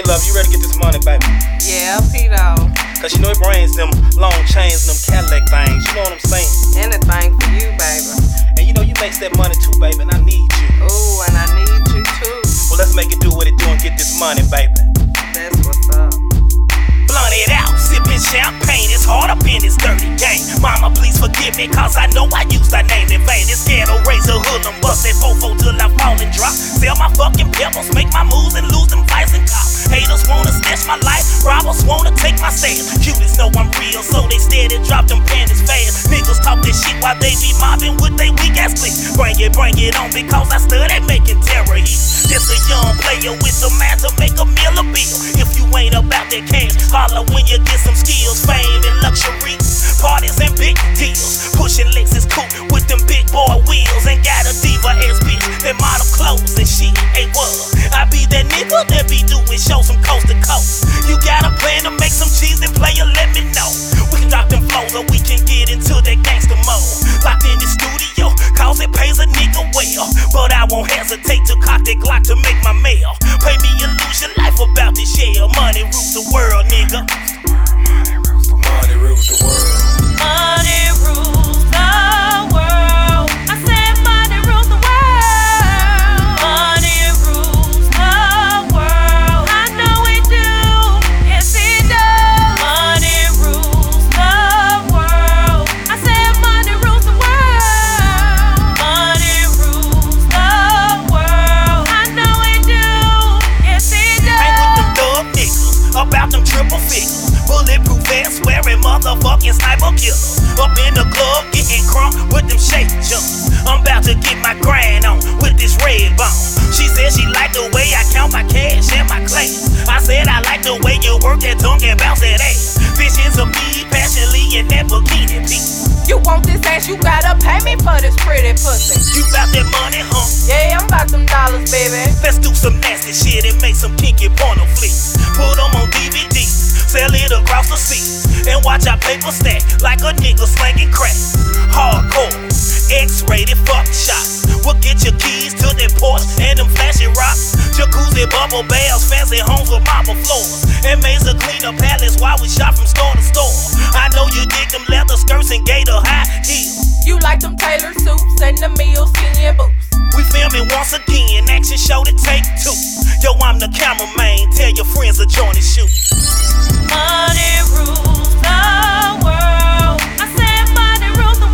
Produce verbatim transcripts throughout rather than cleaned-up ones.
Love, you ready to get this money, baby? Yeah, Pito. Cause you know it brings them long chains and them Cadillac things. You know what I'm saying? Anything for you, baby. And you know you makes that money too, baby, and I need you. Ooh, and I need you too. Well, let's make it do what it do and get this money, baby. That's what's up. Blunt it out, sipping champagne. It's hard up in this dirty game. Mama, please forgive me, cause I know I used that name in vain. This ghetto razor hood, I'm busted fofo till I fall and drop. Sell my fucking pebbles, make my moves and lose them fights and cops. Haters wanna snatch my life, robbers wanna take my stand. Cuties know I'm real, so they steady drop them panties fast. Niggas talk this shit while they be mobbing with they weak ass cliques. Bring it, bring it on, because I study making terror heat. Just a young player with the man to make a meal a bill. If you ain't about that cash, holler when you get some skills, fame and luxury, parties and big deals. Pushing Lexus coupe with them big boy wheels, and got a diva ass bitch that model clothes and shit. Hey, what? I be that nigga that be doing shows from coast to coast. You got a plan to make some cheese, then player, let me know. We can drop them flows or we can get into that gangster mode. Locked in the studio, cause it pays a nigga well. But I won't hesitate to cock that Glock to make my mail. Pay me and lose your life about this shell. Money rules the world, nigga. Money rules the world. Money rules the world. I said money rules the world. Money rules the world. I know it do. Yes, it does. Money rules the world. I said money rules the world. Money rules the world. I know it do. Yes, it does. Ain't with them thug niggas about them triple figures. Bulletproof vest wearing motherfucking sniper killers. Up in the club getting crunk with them shake jumps. I'm about to get my grind on with this red bone. She said she liked the way I count my cash and my class. I said I like the way you work that tongue and bounce that ass. Visions of me passionately in that bikini piece. You want this ass, you gotta pay me for this pretty pussy. You bout that money, huh? Yeah, I'm about them dollars, baby. Let's do some nasty shit and make some kinky porno flicks. Put them on D V D, sell it across the seas, and watch our paper stack like a nigga slanging crack. Hardcore, X-rated fuck shots. We'll get your keys to that Porsche and them flashy rocks. Jacuzzi, bubble baths, fancy homes with marble floors, and Mesa cleaner palace while we shop from store to store. I know you dig them leather skirts and gator high heels. You like them Taylor suits and the meal skin boots. We filming once again, action show to take two. Yo, I'm the cameraman, tell your friends to join the shoot. Money rules the world. I said money rules the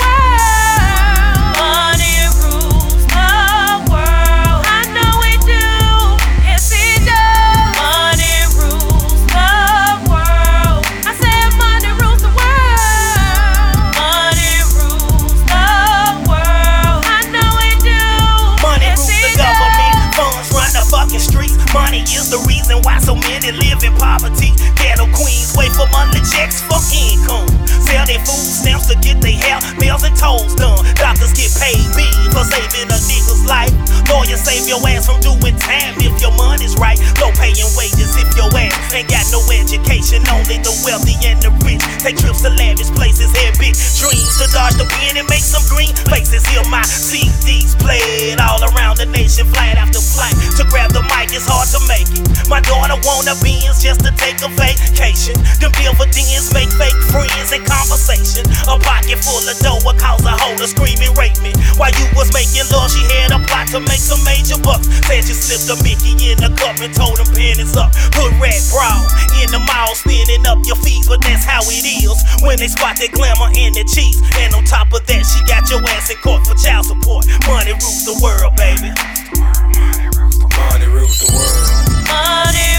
world. Money rules the world. I know it do. Yes, it does. Money rules the world. I said money rules the world. Money rules the world. I know it do. Money Yes, rules the it government, does. funds run the fucking streets. Money is the reason why so many live in poverty. Ghetto queens wait for monthly checks for income. Sell their food stamps to get their hair, nails and toes done. Doctors get paid big for saving a nigga's life. Lawyers save your ass from doing time if your money's right. Low paying wages if your ass ain't got no education. Only the wealthy and the rich take trips to lavish places, have big dreams to dodge the pen and make some green faces. Hear my C Ds played all around the nation, flight after flight. To grab the mic, it's hard to make it. My daughter wanna Benz just to take a vacation. Them dividends make fake friends and conversation. A pocket full of dough will cause a hoe to scream and rape me. While you was making love, she had a plot to make some major bucks. Said she slipped a Mickey in the cup and told them pennies up. Put red bra in the mall, spinning up your fees, but that's how it is when they spot that glamour and that cheese. And on top of that, she got your ass in court for child support. Money rules the world, baby. Money rules the world. Money